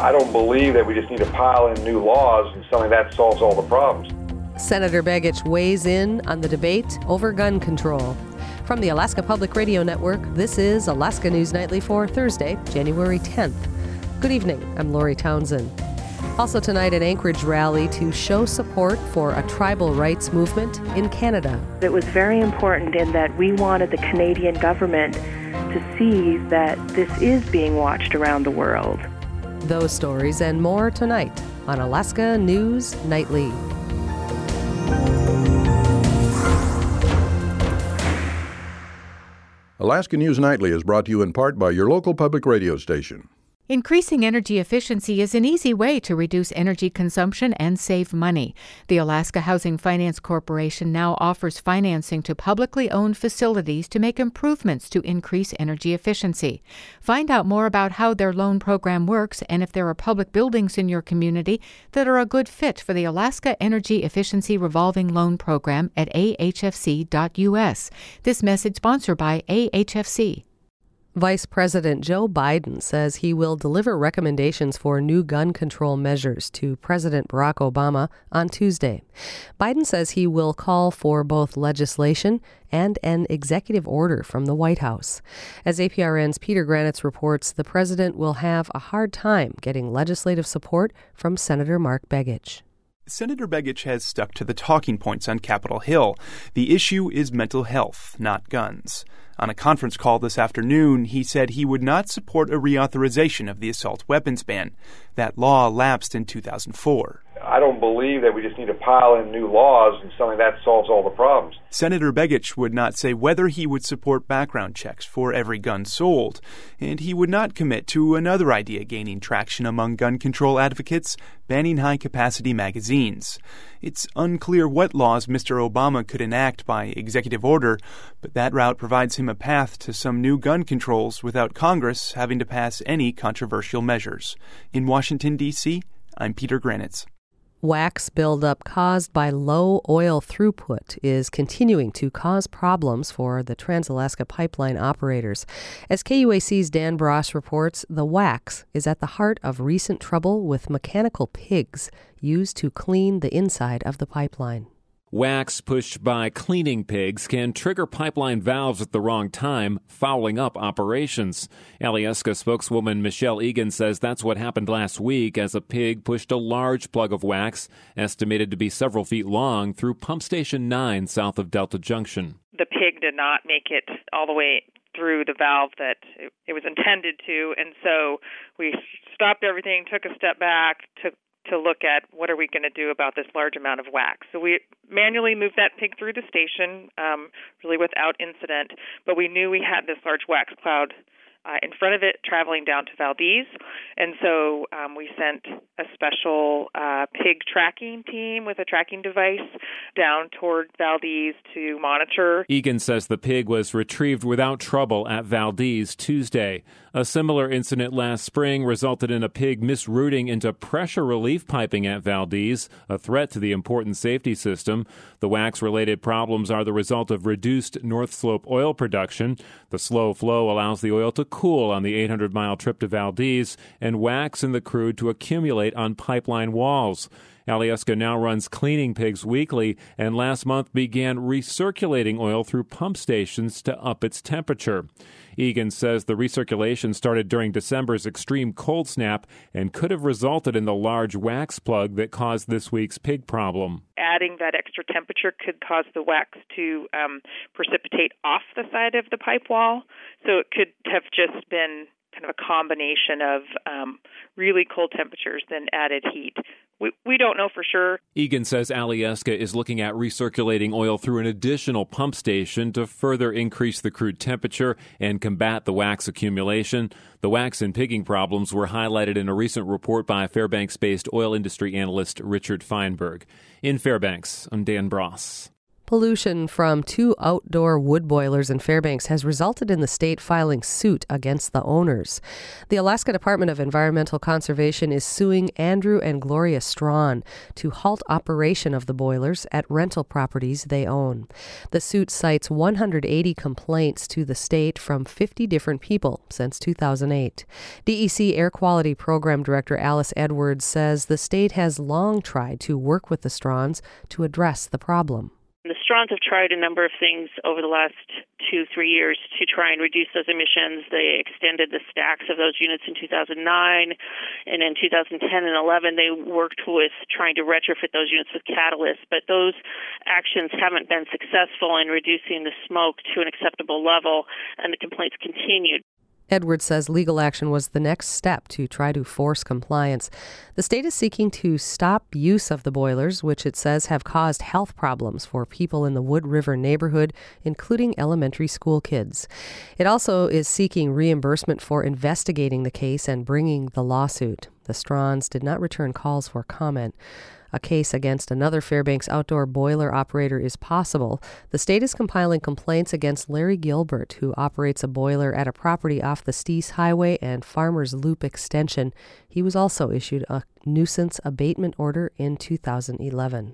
I don't believe that we just need to pile in new laws and something that solves all the problems. Senator Begich weighs in on the debate over gun control. From the Alaska Public Radio Network, this is Alaska News Nightly for Thursday, January 10th. Good evening, I'm Lori Townsend. Also tonight, an Anchorage rally to show support for a tribal rights movement in Canada. It was very important in that we wanted the Canadian government to see that this is being watched around the world. Those stories and more tonight on Alaska News Nightly. Alaska News Nightly is brought to you in part by your local public radio station. Increasing energy efficiency is an easy way to reduce energy consumption and save money. The Alaska Housing Finance Corporation now offers financing to publicly owned facilities to make improvements to increase energy efficiency. Find out more about how their loan program works and if there are public buildings in your community that are a good fit for the Alaska Energy Efficiency Revolving Loan Program at ahfc.us. This message sponsored by AHFC. Vice President Joe Biden says he will deliver recommendations for new gun control measures to President Barack Obama on Tuesday. Biden says he will call for both legislation and an executive order from the White House. As APRN's Peter Granitz reports, the president will have a hard time getting legislative support from Senator Mark Begich. Senator Begich has stuck to the talking points on Capitol Hill. The issue is mental health, not guns. On a conference call this afternoon, he said he would not support a reauthorization of the assault weapons ban. That law lapsed in 2004. I don't believe that we just need to pile in new laws and something that solves all the problems. Senator Begich would not say whether he would support background checks for every gun sold, and he would not commit to another idea gaining traction among gun control advocates, banning high-capacity magazines. It's unclear what laws Mr. Obama could enact by executive order, but that route provides him a path to some new gun controls without Congress having to pass any controversial measures. In Washington, D.C., I'm Peter Granitz. Wax buildup caused by low oil throughput is continuing to cause problems for the Trans-Alaska Pipeline operators. As KUAC's Dan Bross reports, the wax is at the heart of recent trouble with mechanical pigs used to clean the inside of the pipeline. Wax pushed by cleaning pigs can trigger pipeline valves at the wrong time, fouling up operations. Alyeska spokeswoman Michelle Egan says that's what happened last week as a pig pushed a large plug of wax, estimated to be several feet long, through Pump Station 9 south of Delta Junction. The pig did not make it all the way through the valve that it was intended to, and so we stopped everything, took a step back, to look at what are we going to do about this large amount of wax. So we manually moved that pig through the station, really without incident, but we knew we had this large wax cloud in front of it traveling down to Valdez, and so we sent a special pig tracking team with a tracking device down toward Valdez to monitor. Egan says the pig was retrieved without trouble at Valdez Tuesday. A similar incident last spring resulted in a pig misrouting into pressure relief piping at Valdez, a threat to the important safety system. The wax-related problems are the result of reduced North Slope oil production. The slow flow allows the oil to cool on the 800-mile trip to Valdez and wax in the crude to accumulate on pipeline walls. Alyeska now runs cleaning pigs weekly and last month began recirculating oil through pump stations to up its temperature. Egan says the recirculation started during December's extreme cold snap and could have resulted in the large wax plug that caused this week's pig problem. Adding that extra temperature could cause the wax to precipitate off the side of the pipe wall, so it could have just been kind of a combination of really cold temperatures then added heat. We don't know for sure. Egan says Alyeska is looking at recirculating oil through an additional pump station to further increase the crude temperature and combat the wax accumulation. The wax and pigging problems were highlighted in a recent report by Fairbanks-based oil industry analyst Richard Feinberg. In Fairbanks, I'm Dan Bross. Pollution from 2 outdoor wood boilers in Fairbanks has resulted in the state filing suit against the owners. The Alaska Department of Environmental Conservation is suing Andrew and Gloria Strawn to halt operation of the boilers at rental properties they own. The suit cites 180 complaints to the state from 50 different people since 2008. DEC Air Quality Program Director Alice Edwards says the state has long tried to work with the Straughns to address the problem. The Straughns have tried a number of things over the last 2-3 years to try and reduce those emissions. They extended the stacks of those units in 2009, and in 2010 and 11 they worked with trying to retrofit those units with catalysts, but those actions haven't been successful in reducing the smoke to an acceptable level, and the complaints continued. Edwards says legal action was the next step to try to force compliance. The state is seeking to stop use of the boilers, which it says have caused health problems for people in the Wood River neighborhood, including elementary school kids. It also is seeking reimbursement for investigating the case and bringing the lawsuit. The Straughns did not return calls for comment. A case against another Fairbanks outdoor boiler operator is possible. The state is compiling complaints against Larry Gilbert, who operates a boiler at a property off the Steese Highway and Farmers Loop extension. He was also issued a nuisance abatement order in 2011.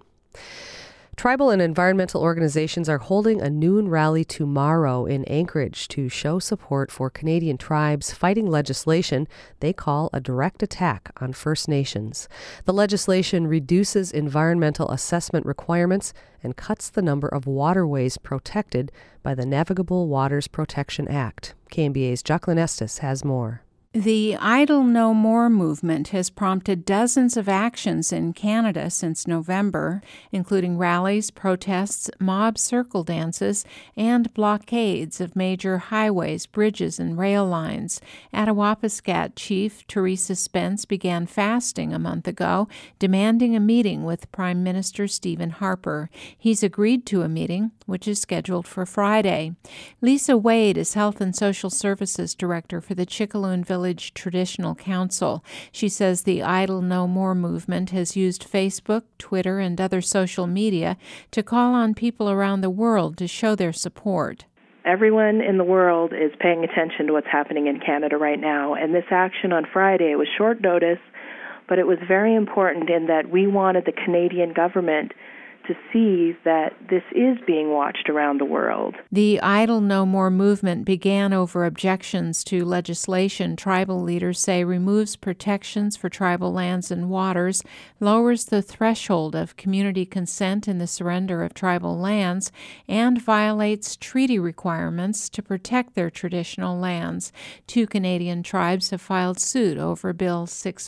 Tribal and environmental organizations are holding a noon rally tomorrow in Anchorage to show support for Canadian tribes fighting legislation they call a direct attack on First Nations. The legislation reduces environmental assessment requirements and cuts the number of waterways protected by the Navigable Waters Protection Act. KMBA's Jacqueline Estes has more. The Idle No More movement has prompted dozens of actions in Canada since November, including rallies, protests, mob circle dances, and blockades of major highways, bridges, and rail lines. Attawapiskat Chief Teresa Spence began fasting a month ago, demanding a meeting with Prime Minister Stephen Harper. He's agreed to a meeting, which is scheduled for Friday. Lisa Wade is Health and Social Services Director for the Chicaloon Village Traditional Council. She says the Idle No More movement has used Facebook, Twitter, and other social media to call on people around the world to show their support. Everyone in the world is paying attention to what's happening in Canada right now, and this action on Friday was short notice, but it was very important in that we wanted the Canadian government to see that this is being watched around the world. The Idle No More movement began over objections to legislation tribal leaders say removes protections for tribal lands and waters, lowers the threshold of community consent in the surrender of tribal lands, and violates treaty requirements to protect their traditional lands. 2 Canadian tribes have filed suit over Bill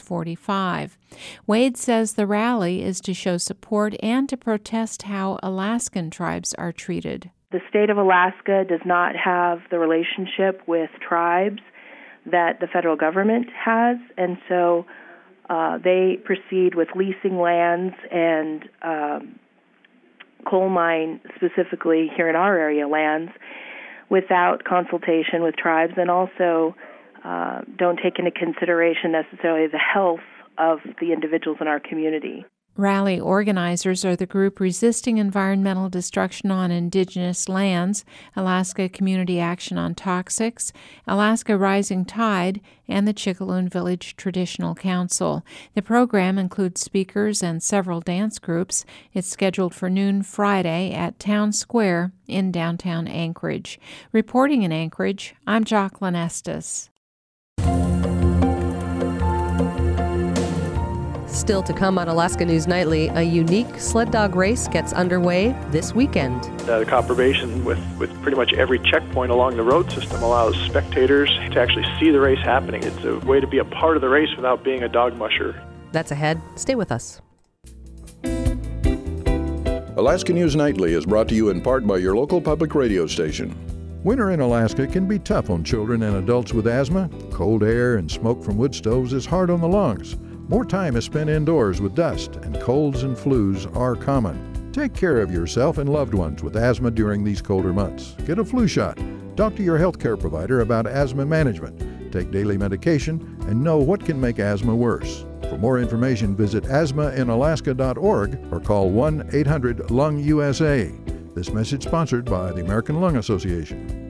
645. Wade says the rally is to show support and to protest how Alaskan tribes are treated. The state of Alaska does not have the relationship with tribes that the federal government has, and so they proceed with leasing lands and coal mine, specifically here in our area, lands, without consultation with tribes, and also don't take into consideration necessarily the health of the individuals in our community. Rally organizers are the group Resisting Environmental Destruction on Indigenous Lands, Alaska Community Action on Toxics, Alaska Rising Tide, and the Chicaloon Village Traditional Council. The program includes speakers and several dance groups. It's scheduled for noon Friday at Town Square in downtown Anchorage. Reporting in Anchorage, I'm Jacqueline Estes. Still to come on Alaska News Nightly, a unique sled dog race gets underway this weekend. The Copper Basin, with pretty much every checkpoint along the road system, allows spectators to actually see the race happening. It's a way to be a part of the race without being a dog musher. That's ahead. Stay with us. Alaska News Nightly is brought to you in part by your local public radio station. Winter in Alaska can be tough on children and adults with asthma. Cold air and smoke from wood stoves is hard on the lungs. More time is spent indoors with dust, and colds and flus are common. Take care of yourself and loved ones with asthma during these colder months. Get a flu shot. Talk to your healthcare provider about asthma management. Take daily medication and know what can make asthma worse. For more information, visit asthmainalaska.org or call 1-800-LUNG-USA. This message sponsored by the American Lung Association.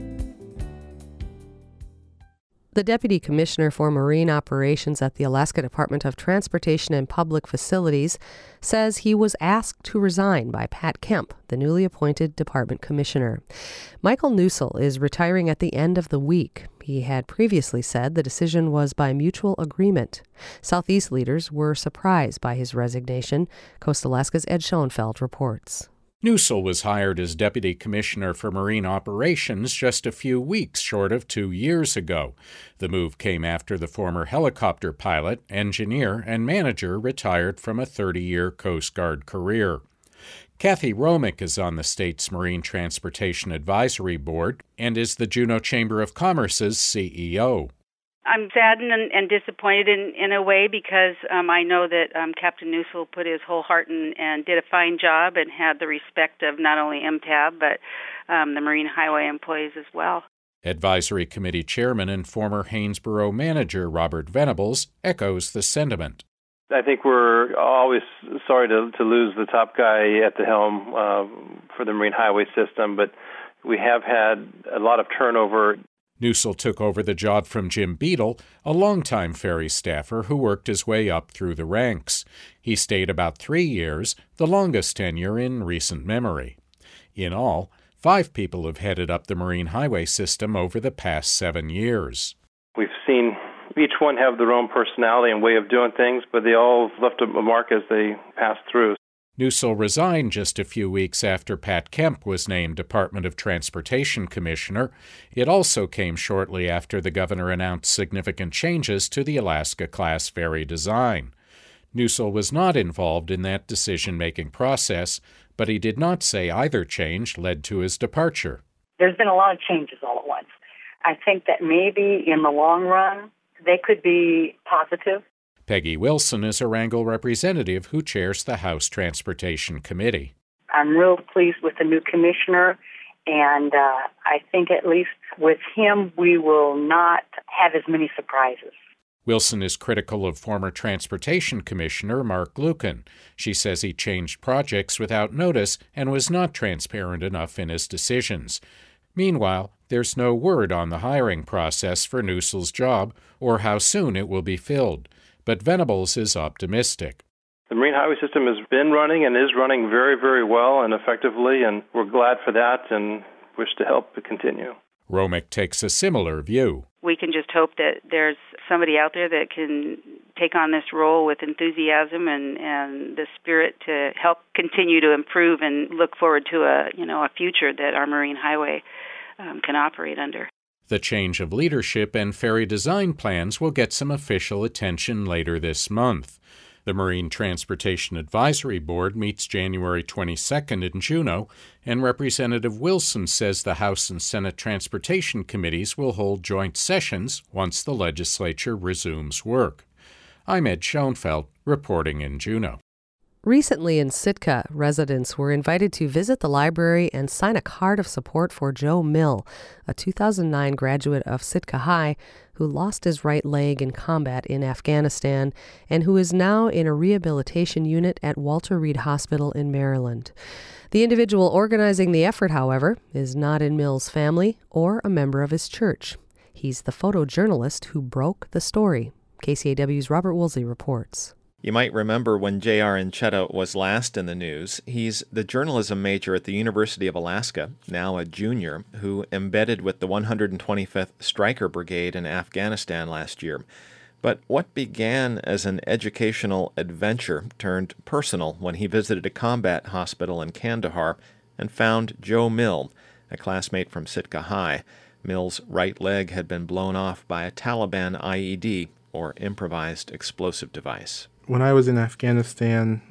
The Deputy Commissioner for Marine Operations at the Alaska Department of Transportation and Public Facilities says he was asked to resign by Pat Kemp, the newly appointed department commissioner. Michael Newsell is retiring at the end of the week. He had previously said the decision was by mutual agreement. Southeast leaders were surprised by his resignation. Coast Alaska's Ed Schoenfeld reports. Newsell was hired as Deputy Commissioner for Marine Operations just a few weeks short of 2 years ago. The move came after the former helicopter pilot, engineer, and manager retired from a 30-year Coast Guard career. Kathy Romick is on the state's Marine Transportation Advisory Board and is the Juneau Chamber of Commerce's CEO. I'm saddened and disappointed in a way because I know that Captain Newsell put his whole heart and did a fine job and had the respect of not only MTAB but the Marine Highway employees as well. Advisory Committee Chairman and former Haynesboro manager Robert Venables echoes the sentiment. I think we're always sorry to lose the top guy at the helm for the Marine Highway system, but we have had a lot of turnover. Newsell took over the job from Jim Beadle, a longtime ferry staffer who worked his way up through the ranks. He stayed about 3 years, the longest tenure in recent memory. In all, 5 people have headed up the Marine Highway system over the past 7 years. We've seen each one have their own personality and way of doing things, but they all left a mark as they passed through. Newsell resigned just a few weeks after Pat Kemp was named Department of Transportation Commissioner. It also came shortly after the governor announced significant changes to the Alaska-class ferry design. Newsell was not involved in that decision-making process, but he did not say either change led to his departure. There's been a lot of changes all at once. I think that maybe in the long run, they could be positive. Peggy Wilson is a Wrangell representative who chairs the House Transportation Committee. I'm real pleased with the new commissioner, and I think at least with him we will not have as many surprises. Wilson is critical of former Transportation Commissioner Mark Lucan. She says he changed projects without notice and was not transparent enough in his decisions. Meanwhile, there's no word on the hiring process for Newsell's job or how soon it will be filled. But Venables is optimistic. The Marine Highway system has been running and is running very, very well and effectively, and we're glad for that and wish to help it continue. Romick takes a similar view. We can just hope that there's somebody out there that can take on this role with enthusiasm and the spirit to help continue to improve and look forward to a future that our Marine Highway can operate under. The change of leadership and ferry design plans will get some official attention later this month. The Marine Transportation Advisory Board meets January 22nd in Juneau, and Representative Wilson says the House and Senate Transportation Committees will hold joint sessions once the legislature resumes work. I'm Ed Schoenfeld, reporting in Juneau. Recently in Sitka, residents were invited to visit the library and sign a card of support for Joe Mill, a 2009 graduate of Sitka High who lost his right leg in combat in Afghanistan and who is now in a rehabilitation unit at Walter Reed Hospital in Maryland. The individual organizing the effort, however, is not in Mill's family or a member of his church. He's the photojournalist who broke the story. KCAW's Robert Woolsey reports. You might remember when J.R. Inchetta was last in the news. He's the journalism major at the University of Alaska, now a junior, who embedded with the 125th Stryker Brigade in Afghanistan last year. But what began as an educational adventure turned personal when he visited a combat hospital in Kandahar and found Joe Mill, a classmate from Sitka High. Mill's right leg had been blown off by a Taliban IED, or improvised explosive device. When I was in Afghanistan,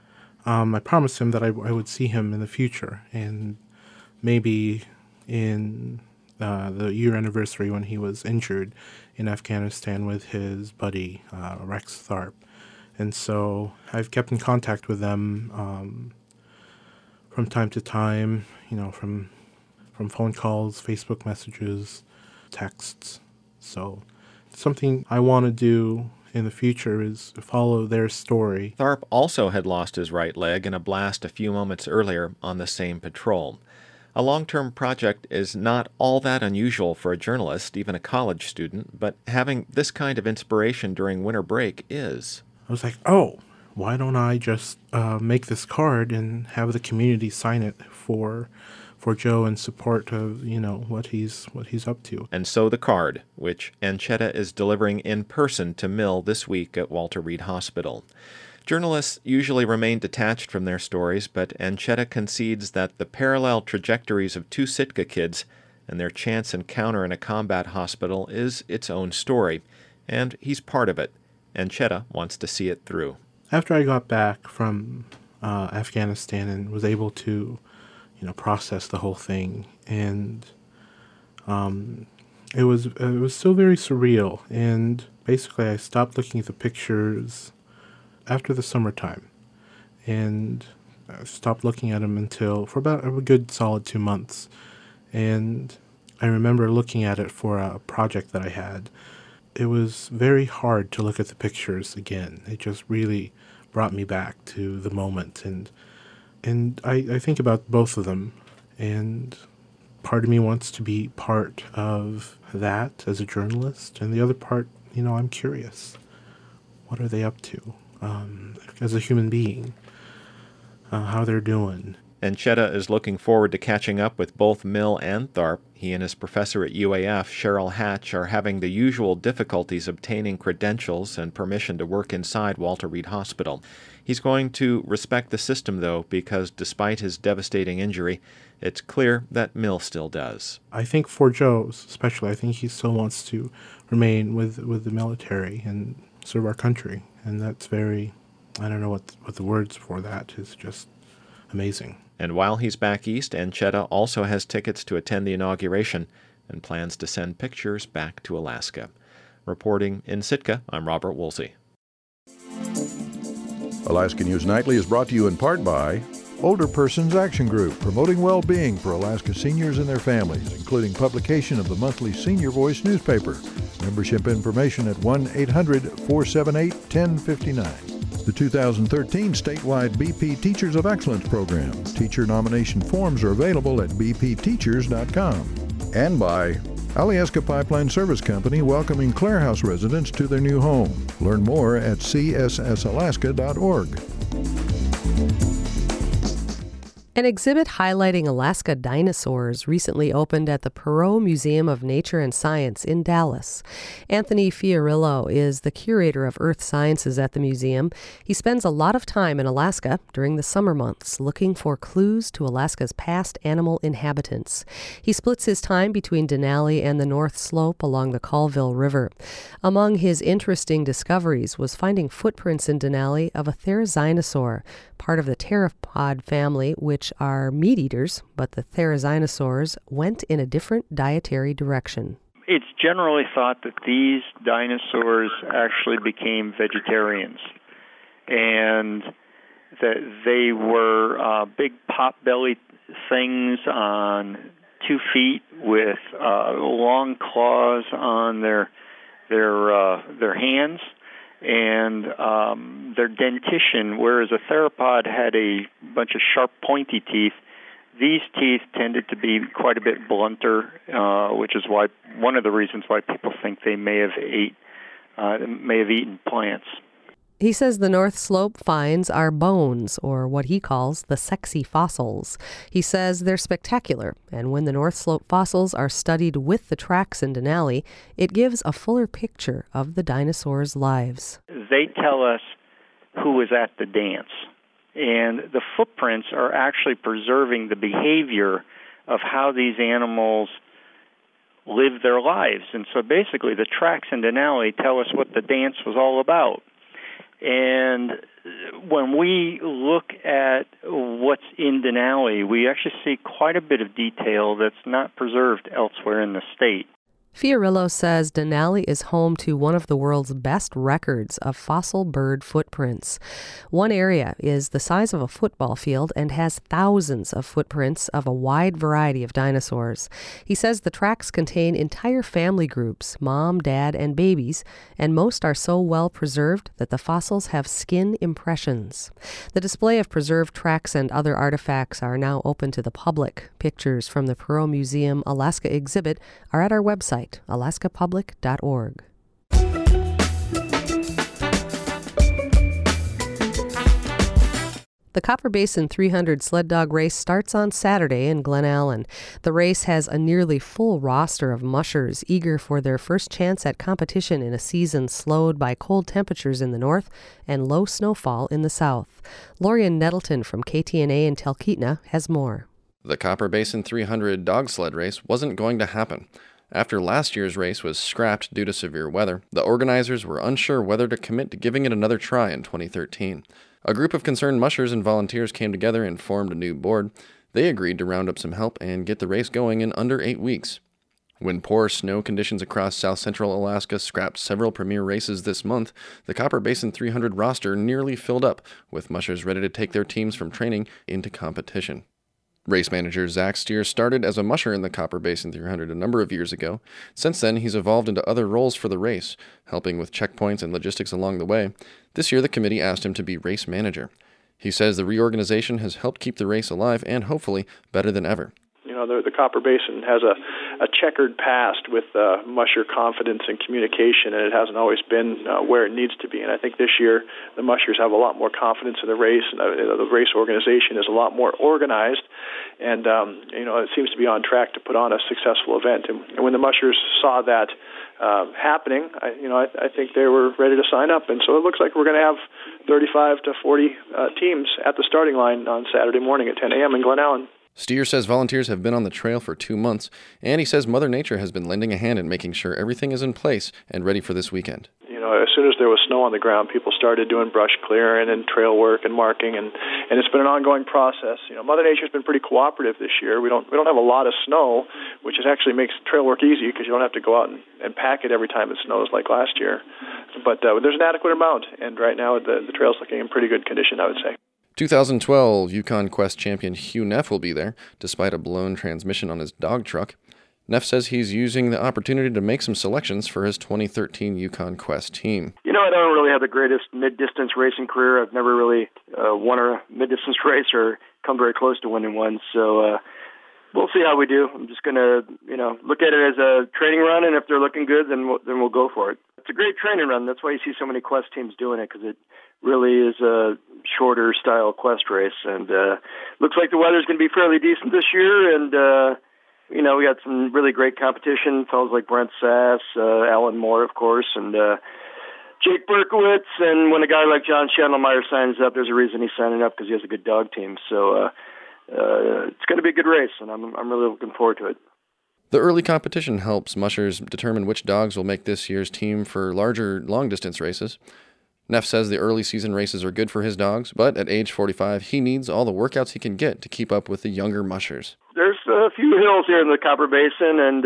I promised him that I would see him in the future, and maybe in the year anniversary when he was injured in Afghanistan with his buddy, Rex Tharp. And so I've kept in contact with them from time to time, from phone calls, Facebook messages, texts. So it's something I want to do in the future is follow their story. Tharp also had lost his right leg in a blast a few moments earlier on the same patrol. A long-term project is not all that unusual for a journalist, even a college student, but having this kind of inspiration during winter break is. I was like, oh, why don't I just make this card and have the community sign it for Joe in support of, what he's up to. And so the card, which Ancheta is delivering in person to Mill this week at Walter Reed Hospital. Journalists usually remain detached from their stories, but Ancheta concedes that the parallel trajectories of two Sitka kids and their chance encounter in a combat hospital is its own story, and he's part of it. Ancheta wants to see it through. After I got back from Afghanistan and was able to process the whole thing, and it was still very surreal. And basically, I stopped looking at the pictures after the summertime, and I stopped looking at them for about a good solid 2 months. And I remember looking at it for a project that I had. It was very hard to look at the pictures again. It just really brought me back to the moment, and I think about both of them, and part of me wants to be part of that as a journalist, and the other part, I'm curious. What are they up to as a human being? How they're doing. Ancheta is looking forward to catching up with both Mill and Tharp. He and his professor at UAF, Cheryl Hatch, are having the usual difficulties obtaining credentials and permission to work inside Walter Reed Hospital. He's going to respect the system, though, because despite his devastating injury, it's clear that Mill still does. I think for Joe, especially, I think he still wants to remain with the military and serve our country. And that's very, I don't know what the words for that is, just amazing. And while he's back east, Ancheta also has tickets to attend the inauguration and plans to send pictures back to Alaska. Reporting in Sitka, I'm Robert Woolsey. Alaska News Nightly is brought to you in part by Older Persons Action Group, promoting well-being for Alaska seniors and their families, including publication of the monthly Senior Voice newspaper. Membership information at 1-800-478-1059. The 2013 statewide BP Teachers of Excellence program. Teacher nomination forms are available at bpteachers.com. And by Alyeska Pipeline Service Company, welcoming Clare House residents to their new home. Learn more at cssalaska.org. An exhibit highlighting Alaska dinosaurs recently opened at the Perot Museum of Nature and Science in Dallas. Anthony Fiorillo is the curator of earth sciences at the museum. He spends a lot of time in Alaska during the summer months looking for clues to Alaska's past animal inhabitants. He splits his time between Denali and the North Slope along the Colville River. Among his interesting discoveries was finding footprints in Denali of a therizinosaur, part of the pteropod family, which are meat eaters, but the therizinosaurs went in a different dietary direction. It's generally thought that these dinosaurs actually became vegetarians, and that they were big pot-bellied things on 2 feet with long claws on their hands. And their dentition, whereas a theropod had a bunch of sharp, pointy teeth, these teeth tended to be quite a bit blunter, which is why one of the reasons why people think they may have eaten plants. He says the North Slope finds are bones, or what he calls the sexy fossils. He says they're spectacular, and when the North Slope fossils are studied with the tracks in Denali, it gives a fuller picture of the dinosaurs' lives. They tell us who was at the dance, and the footprints are actually preserving the behavior of how these animals live their lives. And so basically the tracks in Denali tell us what the dance was all about. And when we look at what's in Denali, we actually see quite a bit of detail that's not preserved elsewhere in the state. Fiorillo says Denali is home to one of the world's best records of fossil bird footprints. One area is the size of a football field and has thousands of footprints of a wide variety of dinosaurs. He says the tracks contain entire family groups, mom, dad, and babies, and most are so well preserved that the fossils have skin impressions. The display of preserved tracks and other artifacts are now open to the public. Pictures from the Perot Museum Alaska exhibit are at our website, alaskapublic.org. The Copper Basin 300 sled dog race starts on Saturday in Glen Allen. The race has a nearly full roster of mushers eager for their first chance at competition in a season slowed by cold temperatures in the north and low snowfall in the south. Lorian Nettleton from KTNA in Talkeetna has more. The Copper Basin 300 dog sled race wasn't going to happen. After last year's race was scrapped due to severe weather, the organizers were unsure whether to commit to giving it another try in 2013. A group of concerned mushers and volunteers came together and formed a new board. They agreed to round up some help and get the race going in under 8 weeks. When poor snow conditions across south-central Alaska scrapped several premier races this month, the Copper Basin 300 roster nearly filled up, with mushers ready to take their teams from training into competition. Race manager Zach Steer started as a musher in the Copper Basin 300 a number of years ago. Since then, he's evolved into other roles for the race, helping with checkpoints and logistics along the way. This year, the committee asked him to be race manager. He says the reorganization has helped keep the race alive and hopefully better than ever. You know, the Copper Basin has a checkered past with musher confidence and communication, and it hasn't always been where it needs to be. And I think this year the mushers have a lot more confidence in the race, and the race organization is a lot more organized, and it seems to be on track to put on a successful event. And when the mushers saw that happening, I think they were ready to sign up. And so it looks like we're going to have 35 to 40 teams at the starting line on Saturday morning at 10 a.m. in Glen Allen. Steer says volunteers have been on the trail for 2 months, and he says Mother Nature has been lending a hand in making sure everything is in place and ready for this weekend. As soon as there was snow on the ground, people started doing brush clearing and trail work and marking, and it's been an ongoing process. Mother Nature's been pretty cooperative this year. We don't have a lot of snow, which actually makes trail work easy because you don't have to go out and pack it every time it snows like last year. But there's an adequate amount, and right now the trail's looking in pretty good condition, I would say. 2012 Yukon Quest champion Hugh Neff will be there, despite a blown transmission on his dog truck. Neff says he's using the opportunity to make some selections for his 2013 Yukon Quest team. I don't really have the greatest mid-distance racing career. I've never really won a mid-distance race or come very close to winning one. So we'll see how we do. I'm just going to, look at it as a training run, and if they're looking good, then we'll go for it. It's a great training run. That's why you see so many Quest teams doing it, because it really is a shorter style Quest race. And looks like the weather's going to be fairly decent this year, and we got some really great competition, fellows like Brent Sass, Alan Moore, of course, and Jake Berkowitz. And when a guy like John Schandelmeyer signs up, there's a reason he's signing up, because he has a good dog team. So it's going to be a good race, and I'm really looking forward to it. The early competition helps mushers determine which dogs will make this year's team for larger long-distance races. Neff says the early season races are good for his dogs, but at age 45, he needs all the workouts he can get to keep up with the younger mushers. There's a few hills here in the Copper Basin, and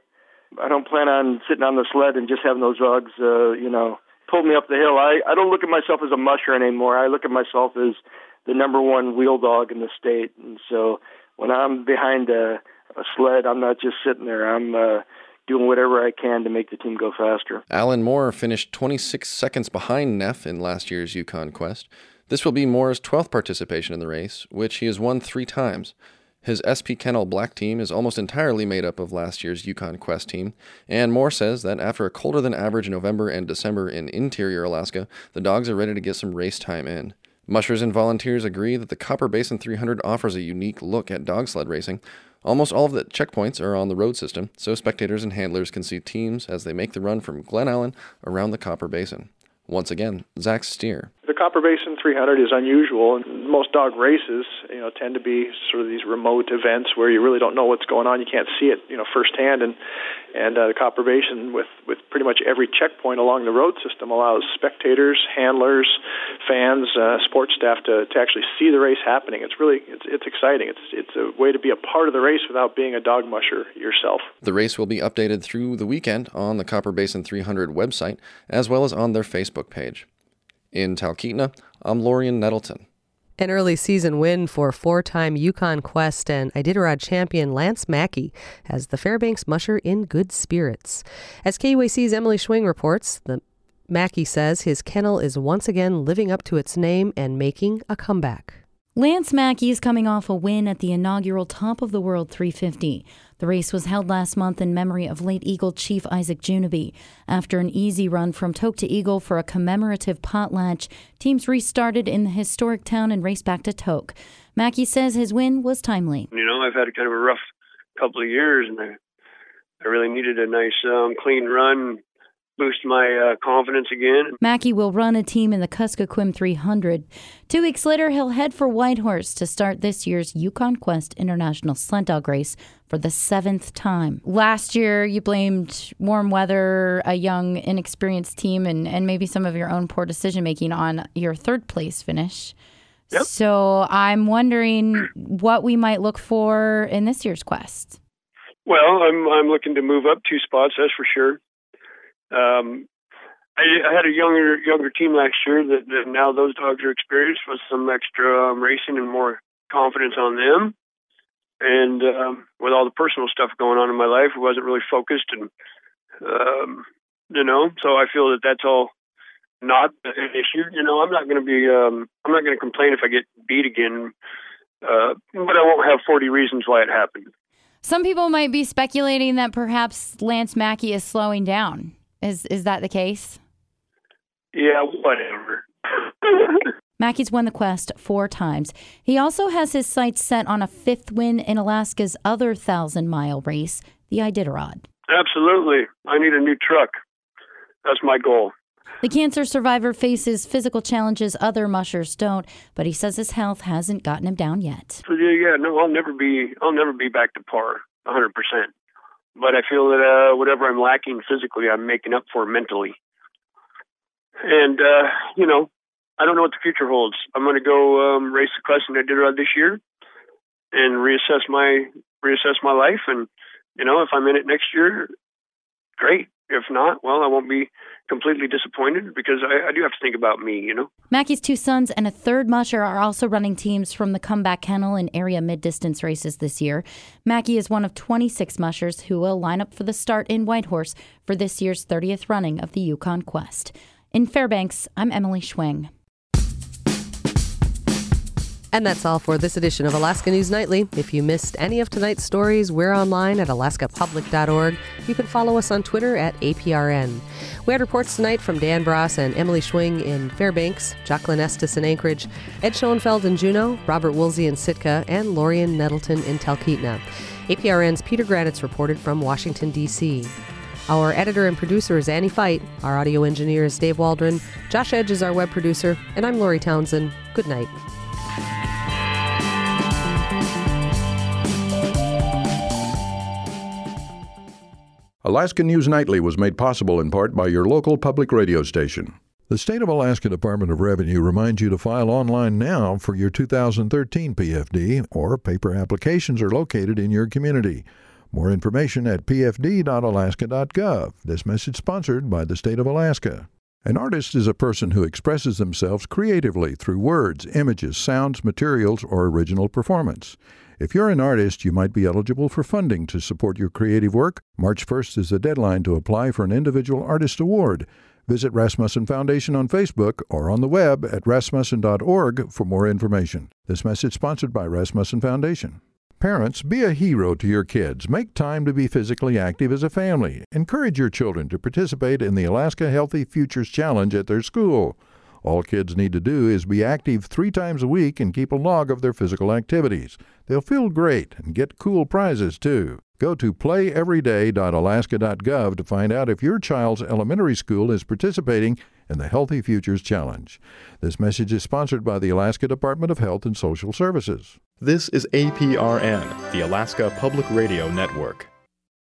I don't plan on sitting on the sled and just having those dogs, pull me up the hill. I don't look at myself as a musher anymore. I look at myself as the number one wheel dog in the state. And so when I'm behind a sled, I'm not just sitting there. I'm doing whatever I can to make the team go faster. Alan Moore finished 26 seconds behind Neff in last year's Yukon Quest. This will be Moore's 12th participation in the race, which he has won 3 times. His SP Kennel Black team is almost entirely made up of last year's Yukon Quest team, and Moore says that after a colder than average November and December in interior Alaska, the dogs are ready to get some race time in. Mushers and volunteers agree that the Copper Basin 300 offers a unique look at dog sled racing. Almost all of the checkpoints are on the road system, so spectators and handlers can see teams as they make the run from Glen Allen around the Copper Basin. Once again, Zach Steer. The Copper Basin 300 is unusual, and most dog races, tend to be sort of these remote events where you really don't know what's going on. You can't see it, firsthand. And the Copper Basin, with pretty much every checkpoint along the road system, allows spectators, handlers, fans, sports staff to actually see the race happening. It's exciting. It's a way to be a part of the race without being a dog musher yourself. The race will be updated through the weekend on the Copper Basin 300 website, as well as on their Facebook page. In Talkeetna, I'm Lorian Nettleton. An early season win for four-time Yukon Quest and Iditarod champion Lance Mackey has the Fairbanks musher in good spirits. As KUAC's Emily Schwing reports, Mackey says his kennel is once again living up to its name and making a comeback. Lance Mackey is coming off a win at the inaugural Top of the World 350. The race was held last month in memory of late Eagle Chief Isaac Junaby. After an easy run from Tok to Eagle for a commemorative potlatch, teams restarted in the historic town and raced back to Tok. Mackey says his win was timely. I've had kind of a rough couple of years, and I really needed a nice, clean run, boost my confidence again. Mackey will run a team in the Kuskokwim 300. 2 weeks later, he'll head for Whitehorse to start this year's Yukon Quest International Sled Dog Race for the 7th time. Last year, you blamed warm weather, a young, inexperienced team, and maybe some of your own poor decision-making on your 3rd place finish. Yep. So I'm wondering what we might look for in this year's Quest. Well, I'm looking to move up 2 spots, that's for sure. I had a younger team last year that now those dogs are experienced with some extra racing and more confidence on them. And with all the personal stuff going on in my life, I wasn't really focused, and so I feel that that's all not an issue. I'm not going to complain if I get beat again, but I won't have 40 reasons why it happened. Some people might be speculating that perhaps Lance Mackey is slowing down. Is that the case? Yeah, whatever. Mackey's won the Quest 4 times. He also has his sights set on a 5th win in Alaska's other 1,000-mile race, the Iditarod. Absolutely. I need a new truck. That's my goal. The cancer survivor faces physical challenges other mushers don't, but he says his health hasn't gotten him down yet. I'll never be back to par 100%. But I feel that whatever I'm lacking physically, I'm making up for mentally. And, I don't know what the future holds. I'm going to go race the Quest and Iditarod this year and reassess my life. And, if I'm in it next year, great. If not, well, I won't be completely disappointed because I do have to think about me, Mackey's 2 sons and a 3rd musher are also running teams from the Comeback Kennel in area mid-distance races this year. Mackey is one of 26 mushers who will line up for the start in Whitehorse for this year's 30th running of the Yukon Quest. In Fairbanks, I'm Emily Schwing. And that's all for this edition of Alaska News Nightly. If you missed any of tonight's stories, we're online at alaskapublic.org. You can follow us on Twitter at APRN. We had reports tonight from Dan Bross and Emily Schwing in Fairbanks, Jacqueline Estes in Anchorage, Ed Schoenfeld in Juneau, Robert Woolsey in Sitka, and Lorian Nettleton in Talkeetna. APRN's Peter Granitz reported from Washington, D.C. Our editor and producer is Annie Fight. Our audio engineer is Dave Waldron. Josh Edge is our web producer. And I'm Lori Townsend. Good night. Alaska News Nightly was made possible in part by your local public radio station. The State of Alaska Department of Revenue reminds you to file online now for your 2013 PFD, or paper applications are located in your community. More information at pfd.alaska.gov. This message sponsored by the State of Alaska. An artist is a person who expresses themselves creatively through words, images, sounds, materials, or original performance. If you're an artist, you might be eligible for funding to support your creative work. March 1st is the deadline to apply for an Individual Artist Award. Visit Rasmussen Foundation on Facebook or on the web at rasmussen.org for more information. This message sponsored by Rasmussen Foundation. Parents, be a hero to your kids. Make time to be physically active as a family. Encourage your children to participate in the Alaska Healthy Futures Challenge at their school. All kids need to do is be active 3 times a week and keep a log of their physical activities. They'll feel great and get cool prizes, too. Go to playeveryday.alaska.gov to find out if your child's elementary school is participating and the Healthy Futures Challenge. This message is sponsored by the Alaska Department of Health and Social Services. This is APRN, the Alaska Public Radio Network.